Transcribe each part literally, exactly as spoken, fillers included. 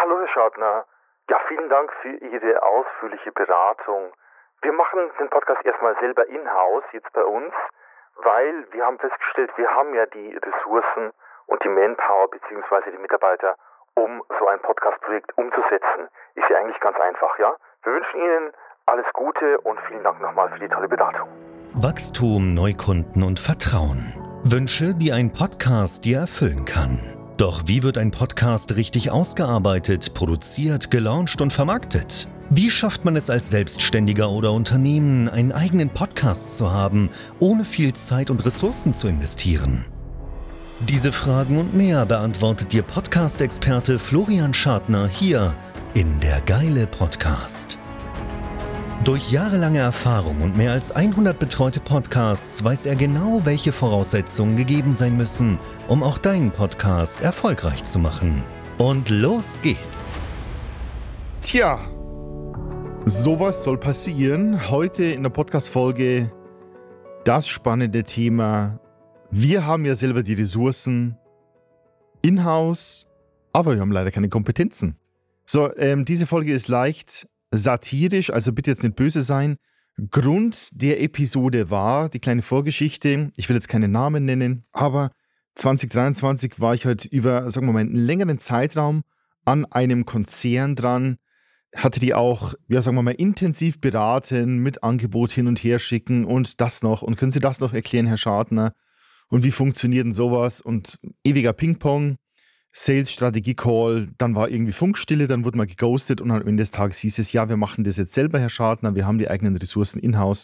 Hallo Herr Schadner. Ja, vielen Dank für Ihre ausführliche Beratung. Wir machen den Podcast erstmal selber in-house, jetzt bei uns, weil wir haben festgestellt, wir haben ja die Ressourcen und die Manpower bzw. die Mitarbeiter, um so ein Podcast-Projekt umzusetzen. Ist ja eigentlich ganz einfach, ja? Wir wünschen Ihnen alles Gute und vielen Dank nochmal für die tolle Beratung. Wachstum, Neukunden und Vertrauen. Wünsche, die ein Podcast dir erfüllen kann. Doch wie wird ein Podcast richtig ausgearbeitet, produziert, gelauncht und vermarktet? Wie schafft man es als Selbstständiger oder Unternehmen, einen eigenen Podcast zu haben, ohne viel Zeit und Ressourcen zu investieren? Diese Fragen und mehr beantwortet dir Podcast-Experte Florian Schadner hier in der Geile Podcast. Durch jahrelange Erfahrung und mehr als hundert betreute Podcasts weiß er genau, welche Voraussetzungen gegeben sein müssen, um auch deinen Podcast erfolgreich zu machen. Und los geht's! Tja, sowas soll passieren. Heute in der Podcast-Folge das spannende Thema: Wir haben ja selber die Ressourcen in-house, aber wir haben leider keine Kompetenzen. So, ähm, diese Folge ist leicht satirisch, also bitte jetzt nicht böse sein. Grund der Episode war die kleine Vorgeschichte. Ich will jetzt keine Namen nennen, aber zwanzig dreiundzwanzig war ich halt über, sagen wir mal, einen längeren Zeitraum an einem Konzern dran, hatte die auch, ja, sagen wir mal, intensiv beraten, mit Angebot hin und her schicken und das noch. Und können Sie das noch erklären, Herr Schadner? Und wie funktioniert denn sowas? Und ewiger Ping-Pong. Sales-Strategie-Call, dann war irgendwie Funkstille, dann wurde man geghostet und am Ende des Tages hieß es, ja, wir machen das jetzt selber, Herr Schadner, wir haben die eigenen Ressourcen in-house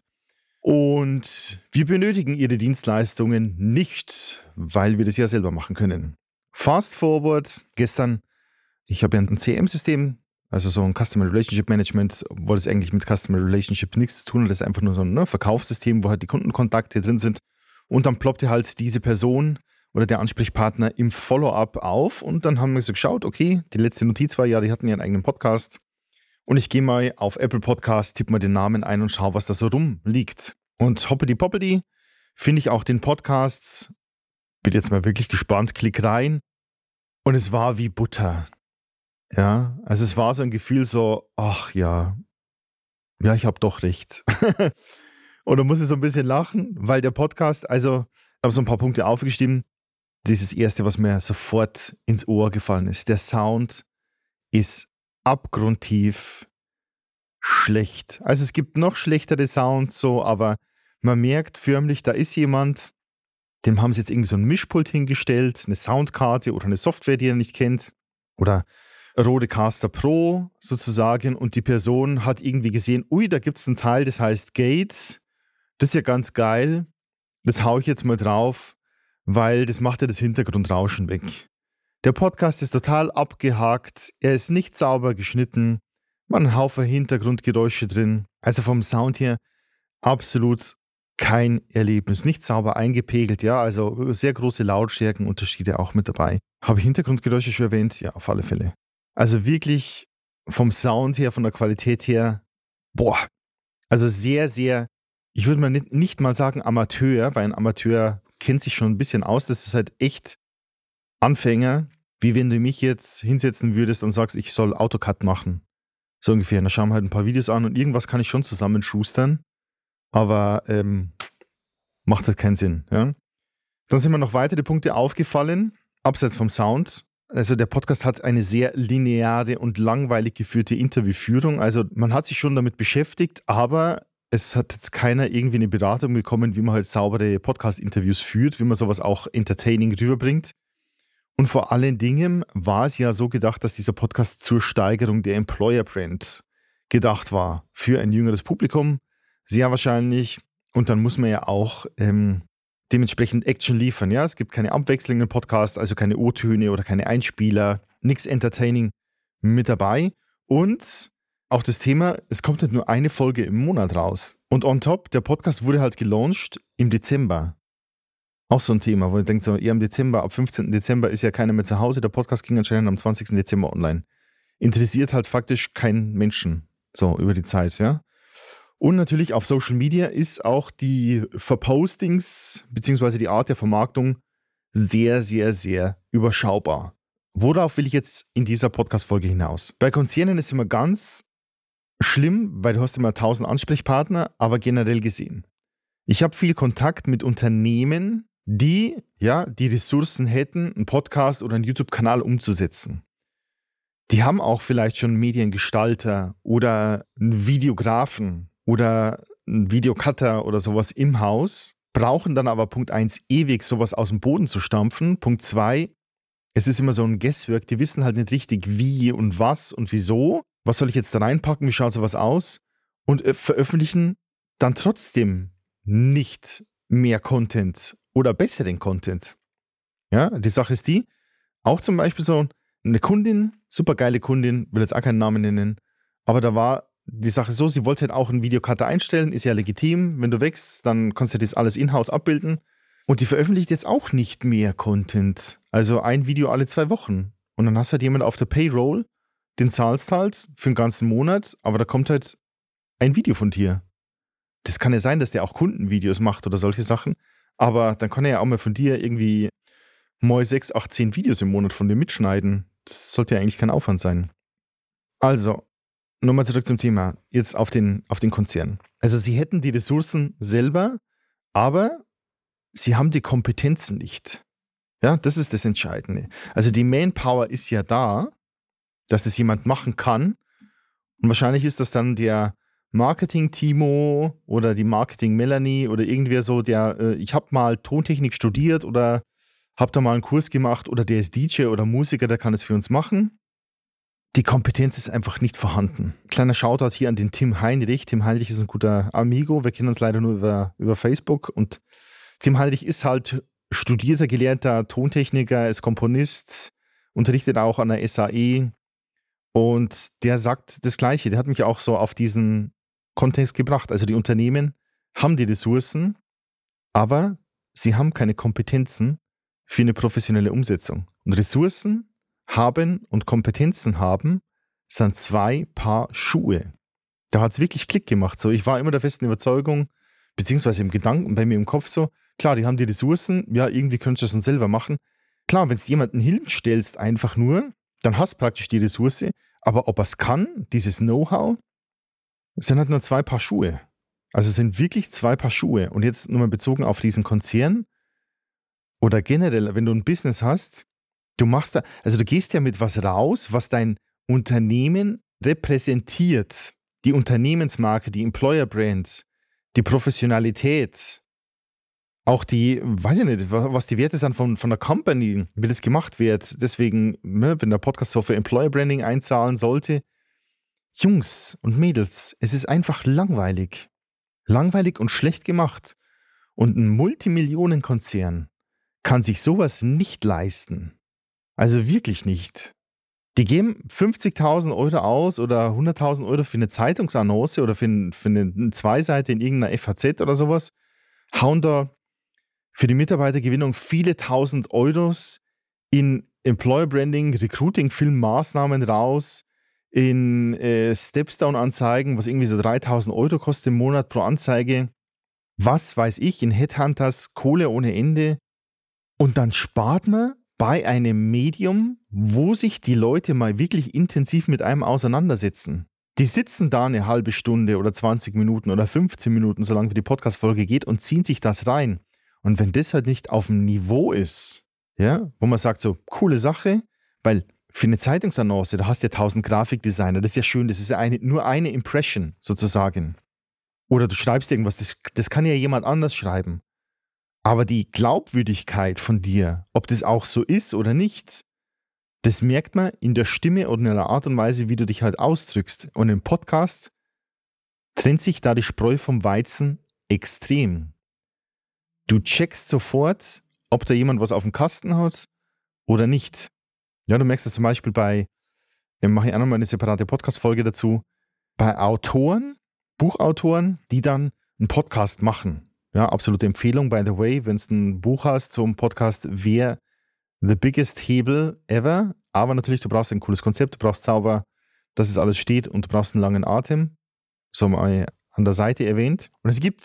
und wir benötigen Ihre Dienstleistungen nicht, weil wir das ja selber machen können. Fast forward, gestern, ich habe ja ein C R M-System, also so ein Customer Relationship Management, wo das eigentlich mit Customer Relationship nichts zu tun hat, das ist einfach nur so ein ne, Verkaufssystem, wo halt die Kundenkontakte drin sind und dann ploppte halt diese Person oder der Ansprechpartner im Follow-up auf und dann haben wir so geschaut, okay, die letzte Notiz war ja, die hatten ja einen eigenen Podcast und ich gehe mal auf Apple Podcast, tippe mal den Namen ein und schaue, was da so rumliegt. Und hoppidi poppidi finde ich auch den Podcast, bin jetzt mal wirklich gespannt, klick rein und es war wie Butter. Ja, also es war so ein Gefühl so, ach ja, ja, ich habe doch recht. Und da muss ich so ein bisschen lachen, weil der Podcast, also ich habe so ein paar Punkte aufgeschrieben. Das ist das Erste, was mir sofort ins Ohr gefallen ist. Der Sound ist abgrundtief schlecht. Also es gibt noch schlechtere Sounds, so, aber man merkt förmlich, da ist jemand, dem haben sie jetzt irgendwie so ein Mischpult hingestellt, eine Soundkarte oder eine Software, die er nicht kennt, oder Rodecaster Pro sozusagen, und die Person hat irgendwie gesehen, ui, da gibt es einen Teil, das heißt Gate, das ist ja ganz geil, das haue ich jetzt mal drauf, weil das macht ja das Hintergrundrauschen weg. Der Podcast ist total abgehakt, er ist nicht sauber geschnitten, man hat einen Haufen Hintergrundgeräusche drin, also vom Sound her absolut kein Erlebnis, nicht sauber eingepegelt, ja, also sehr große Lautstärkenunterschiede auch mit dabei. Habe ich Hintergrundgeräusche schon erwähnt? Ja, auf alle Fälle. Also wirklich vom Sound her, von der Qualität her, boah, also sehr, sehr, ich würde mal nicht, nicht mal sagen Amateur, weil ein Amateur kennt sich schon ein bisschen aus. Das ist halt echt Anfänger, wie wenn du mich jetzt hinsetzen würdest und sagst, ich soll AutoCAD machen. So ungefähr. Da schauen wir halt ein paar Videos an und irgendwas kann ich schon zusammenschustern, aber ähm, macht halt keinen Sinn. Ja? Dann sind mir noch weitere Punkte aufgefallen, abseits vom Sound. Also der Podcast hat eine sehr lineare und langweilig geführte Interviewführung. Also man hat sich schon damit beschäftigt, aber es hat jetzt keiner irgendwie eine Beratung bekommen, wie man halt saubere Podcast-Interviews führt, wie man sowas auch entertaining rüberbringt. Und vor allen Dingen war es ja so gedacht, dass dieser Podcast zur Steigerung der Employer-Brand gedacht war. Für ein jüngeres Publikum, sehr wahrscheinlich. Und dann muss man ja auch ähm, dementsprechend Action liefern. Ja, es gibt keine abwechselnden Podcasts, also keine O-Töne oder keine Einspieler, nichts entertaining mit dabei. Und auch das Thema, es kommt nicht nur eine Folge im Monat raus. Und on top, der Podcast wurde halt gelauncht im Dezember. Auch so ein Thema, wo ihr denkt so, eher im Dezember, ab fünfzehnten Dezember ist ja keiner mehr zu Hause. Der Podcast ging anscheinend am zwanzigsten Dezember online. Interessiert halt faktisch keinen Menschen, so über die Zeit, ja. Und natürlich auf Social Media ist auch die Verpostings bzw. die Art der Vermarktung sehr, sehr, sehr überschaubar. worauf will ich jetzt in dieser Podcast-Folge hinaus? Bei Konzernen ist immer ganz schlimm, weil du hast immer tausend Ansprechpartner, aber generell gesehen. Ich habe viel Kontakt mit Unternehmen, die ja die Ressourcen hätten, einen Podcast oder einen YouTube-Kanal umzusetzen. Die haben auch vielleicht schon einen Mediengestalter oder einen Videografen oder einen Videocutter oder sowas im Haus, brauchen dann aber Punkt eins ewig sowas aus dem Boden zu stampfen. Punkt zwei, es ist immer so ein Guesswork, die wissen halt nicht richtig wie und was und wieso. Was soll ich jetzt da reinpacken, wie schaut sowas aus? Und äh, veröffentlichen dann trotzdem nicht mehr Content oder besseren Content. Ja, die Sache ist die, auch zum Beispiel so eine Kundin, super geile Kundin, will jetzt auch keinen Namen nennen, aber da war die Sache so, sie wollte halt auch einen Videocutter einstellen, ist ja legitim, wenn du wächst, dann kannst du das alles in-house abbilden und die veröffentlicht jetzt auch nicht mehr Content, also ein Video alle zwei Wochen und dann hast du halt jemanden auf der Payroll, den zahlst halt für den ganzen Monat, aber da kommt halt ein Video von dir. Das kann ja sein, dass der auch Kundenvideos macht oder solche Sachen, aber dann kann er ja auch mal von dir irgendwie mal sechs, acht, zehn Videos im Monat von dir mitschneiden. Das sollte ja eigentlich kein Aufwand sein. Also, nochmal zurück zum Thema, jetzt auf den, auf den Konzern. Also sie hätten die Ressourcen selber, aber sie haben die Kompetenzen nicht. Ja, das ist das Entscheidende. Also die Manpower ist ja da, dass es jemand machen kann und wahrscheinlich ist das dann der Marketing-Timo oder die Marketing-Melanie oder irgendwer so, der, äh, ich habe mal Tontechnik studiert oder habe da mal einen Kurs gemacht oder der ist D J oder Musiker, der kann es für uns machen. Die Kompetenz ist einfach nicht vorhanden. Kleiner Shoutout hier an den Tim Heinrich. Tim Heinrich ist ein guter Amigo, wir kennen uns leider nur über, über Facebook und Tim Heinrich ist halt studierter, gelernter Tontechniker, ist Komponist, unterrichtet auch an der S A E und der sagt das Gleiche. Der hat mich auch so auf diesen Kontext gebracht. Also die Unternehmen haben die Ressourcen, aber sie haben keine Kompetenzen für eine professionelle Umsetzung. Und Ressourcen haben und Kompetenzen haben sind zwei Paar Schuhe. Da hat es wirklich Klick gemacht. So, ich war immer der festen Überzeugung, beziehungsweise im Gedanken bei mir im Kopf so, klar, die haben die Ressourcen, ja, irgendwie könntest du das dann selber machen. Klar, wenn du jemanden hinstellst, einfach nur, dann hast du praktisch die Ressource, aber ob er es kann, dieses Know-how, sind halt nur zwei Paar Schuhe. Also es sind wirklich zwei Paar Schuhe. Und jetzt nochmal bezogen auf diesen Konzern oder generell, wenn du ein Business hast, du machst da, also du gehst ja mit was raus, was dein Unternehmen repräsentiert. Die Unternehmensmarke, die Employer Brand, die Professionalität, auch die, weiß ich nicht, was die Werte sind von, von der Company, wie das gemacht wird. Deswegen, ne, wenn der Podcast so für Employer Branding einzahlen sollte, Jungs und Mädels, es ist einfach langweilig. Langweilig und schlecht gemacht. Und ein Multimillionenkonzern kann sich sowas nicht leisten. Also wirklich nicht. Die geben fünfzigtausend Euro aus oder hunderttausend Euro für eine Zeitungsannonce oder für, ein, für eine Zweiseite in irgendeiner F A Z oder sowas, hauen da für die Mitarbeitergewinnung viele tausend Euros in Employer Branding, Recruiting, Filmmaßnahmen raus, in äh, Stepstone-Anzeigen, was irgendwie so dreitausend Euro kostet im Monat pro Anzeige. Was weiß ich, in Headhunters, Kohle ohne Ende. Und dann spart man bei einem Medium, wo sich die Leute mal wirklich intensiv mit einem auseinandersetzen. Die sitzen da eine halbe Stunde oder zwanzig Minuten oder fünfzehn Minuten, solange wie die Podcast-Folge geht, und ziehen sich das rein. Und wenn das halt nicht auf dem Niveau ist, ja, wo man sagt so, coole Sache, weil für eine Zeitungsannonce, da hast du ja tausend Grafikdesigner, das ist ja schön, das ist ja eine, nur eine Impression sozusagen. Oder du schreibst irgendwas, das, das kann ja jemand anders schreiben. Aber die Glaubwürdigkeit von dir, ob das auch so ist oder nicht, das merkt man in der Stimme oder in der Art und Weise, wie du dich halt ausdrückst. Und im Podcast trennt sich da die Spreu vom Weizen extrem. Du checkst sofort, ob da jemand was auf dem Kasten hat oder nicht. Ja, du merkst das zum Beispiel bei, ich mache ich auch nochmal eine separate Podcast-Folge dazu, bei Autoren, Buchautoren, die dann einen Podcast machen. Ja, absolute Empfehlung, by the way, wenn du ein Buch hast zum Podcast, wer the biggest Hebel ever. Aber natürlich, du brauchst ein cooles Konzept, du brauchst Zauber, dass es alles steht und du brauchst einen langen Atem. So mal an der Seite erwähnt. Und es gibt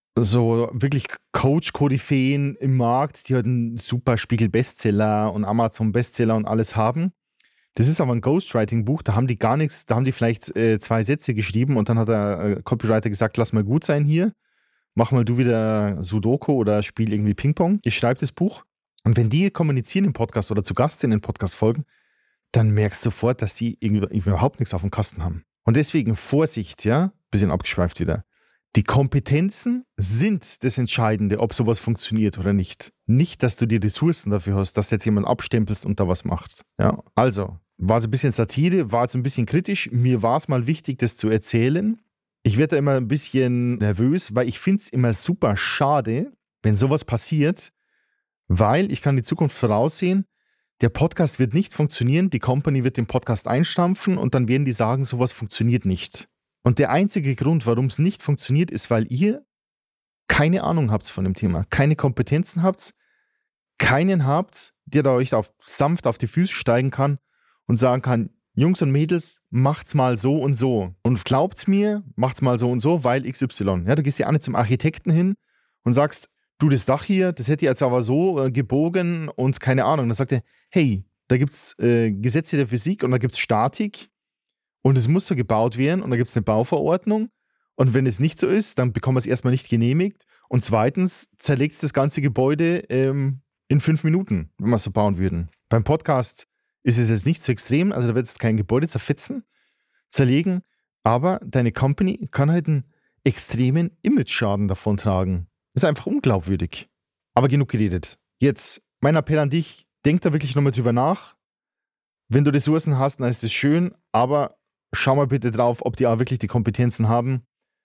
so wirklich Coach-Koryphäen im Markt, die halt einen super Spiegel-Bestseller und Amazon-Bestseller und alles haben. Das ist aber ein Ghostwriting-Buch, da haben die gar nichts, da haben die vielleicht äh, zwei Sätze geschrieben und dann hat der äh, Copywriter gesagt, lass mal gut sein hier, mach mal du wieder Sudoku oder spiel irgendwie Ping-Pong. Ich schreibe das Buch und wenn die kommunizieren im Podcast oder zu Gast sind in Podcast-Folgen, dann merkst du sofort, dass die irgendwie überhaupt nichts auf dem Kasten haben. Und deswegen Vorsicht, ja, bisschen abgeschweift wieder. Die Kompetenzen sind das Entscheidende, ob sowas funktioniert oder nicht. Nicht, dass du die Ressourcen dafür hast, dass jetzt jemand abstempelst und da was machst. Ja, also, war so ein bisschen Satire, war jetzt ein bisschen kritisch. Mir war es mal wichtig, das zu erzählen. Ich werde da immer ein bisschen nervös, weil ich finde es immer super schade, wenn sowas passiert, weil ich kann die Zukunft voraussehen. Der Podcast wird nicht funktionieren, die Company wird den Podcast einstampfen und dann werden die sagen, sowas funktioniert nicht. Und der einzige Grund, warum es nicht funktioniert, ist, weil ihr keine Ahnung habt von dem Thema, keine Kompetenzen habt, keinen habt, der da euch auf, sanft auf die Füße steigen kann und sagen kann, Jungs und Mädels, macht's mal so und so. Und glaubt's mir, macht's mal so und so, weil X Y. Ja, du gehst ja auch nicht zum Architekten hin und sagst, du, das Dach hier, das hätte jetzt aber so äh, gebogen und keine Ahnung. Dann sagt er, hey, da gibt's äh, Gesetze der Physik und da gibt's Statik und es muss so gebaut werden und da gibt's eine Bauverordnung und wenn es nicht so ist, dann bekommen wir es erstmal nicht genehmigt und zweitens zerlegt das ganze Gebäude ähm, in fünf Minuten, wenn wir es so bauen würden. Beim Podcast ist es jetzt nicht so extrem, also da wird es kein Gebäude zerfetzen, zerlegen, aber deine Company kann halt einen extremen Image-Schaden davontragen. Ist einfach unglaubwürdig. Aber genug geredet. Jetzt mein Appell an dich, denk da wirklich nochmal drüber nach. Wenn du Ressourcen hast, dann ist das schön, aber schau mal bitte drauf, ob die auch wirklich die Kompetenzen haben.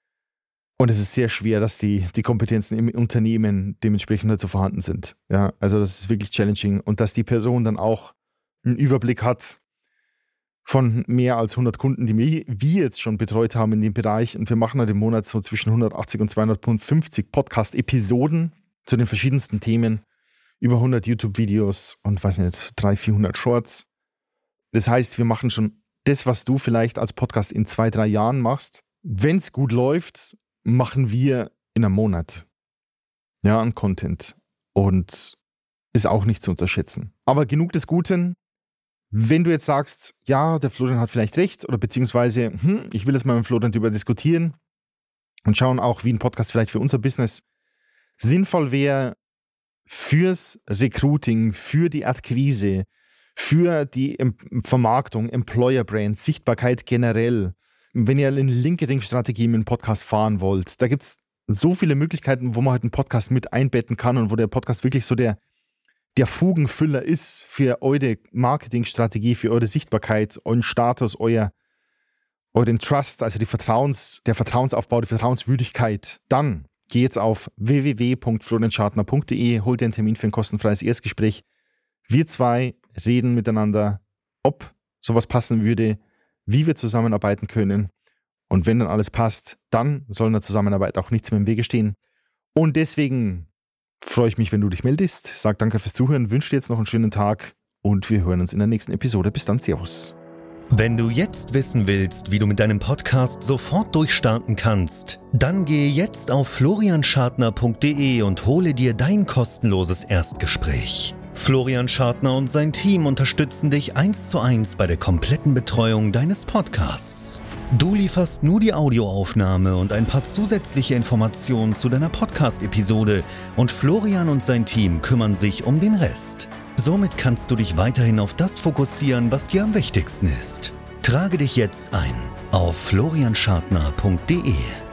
Und es ist sehr schwer, dass die, die Kompetenzen im Unternehmen dementsprechend halt so vorhanden sind. Ja, also das ist wirklich challenging. Und dass die Person dann auch einen Überblick hat von mehr als hundert Kunden, die wir jetzt schon betreut haben in dem Bereich. Und wir machen halt im Monat so zwischen hundertachtzig und zweihundertfünfzig Podcast-Episoden zu den verschiedensten Themen. Über hundert YouTube-Videos und, weiß nicht, dreihundert, vierhundert Shorts. Das heißt, wir machen schon das, was du vielleicht als Podcast in zwei, drei Jahren machst. Wenn es gut läuft, machen wir in einem Monat. Ja, an Content. Und ist auch nicht zu unterschätzen. Aber genug des Guten. Wenn du jetzt sagst, ja, der Florian hat vielleicht recht oder beziehungsweise, hm, ich will jetzt mal mit Florian darüber diskutieren und schauen auch, wie ein Podcast vielleicht für unser Business sinnvoll wäre fürs Recruiting, für die Akquise, für die Vermarktung, Employer Brand, Sichtbarkeit generell. Wenn ihr eine LinkedIn-Strategie mit einem Podcast fahren wollt, da gibt es so viele Möglichkeiten, wo man halt einen Podcast mit einbetten kann und wo der Podcast wirklich so der der Fugenfüller ist für eure Marketingstrategie, für eure Sichtbarkeit, euren Status, euer, euren Trust, also die Vertrauens, der Vertrauensaufbau, die Vertrauenswürdigkeit, dann geh jetzt auf w w w punkt florian schartner punkt d e, hol dir einen Termin für ein kostenfreies Erstgespräch. Wir zwei reden miteinander, ob sowas passen würde, wie wir zusammenarbeiten können. Und wenn dann alles passt, dann soll in der Zusammenarbeit auch nichts mehr im Wege stehen. Und deswegen freue ich mich, wenn du dich meldest. Sag danke fürs Zuhören, wünsche dir jetzt noch einen schönen Tag und wir hören uns in der nächsten Episode. Bis dann, Servus. Wenn du jetzt wissen willst, wie du mit deinem Podcast sofort durchstarten kannst, dann gehe jetzt auf florian schartner punkt d e und hole dir dein kostenloses Erstgespräch. Florian Schartner und sein Team unterstützen dich eins zu eins bei der kompletten Betreuung deines Podcasts. Du lieferst nur die Audioaufnahme und ein paar zusätzliche Informationen zu deiner Podcast-Episode und Florian und sein Team kümmern sich um den Rest. Somit kannst du dich weiterhin auf das fokussieren, was dir am wichtigsten ist. Trage dich jetzt ein auf florian schartner punkt d e.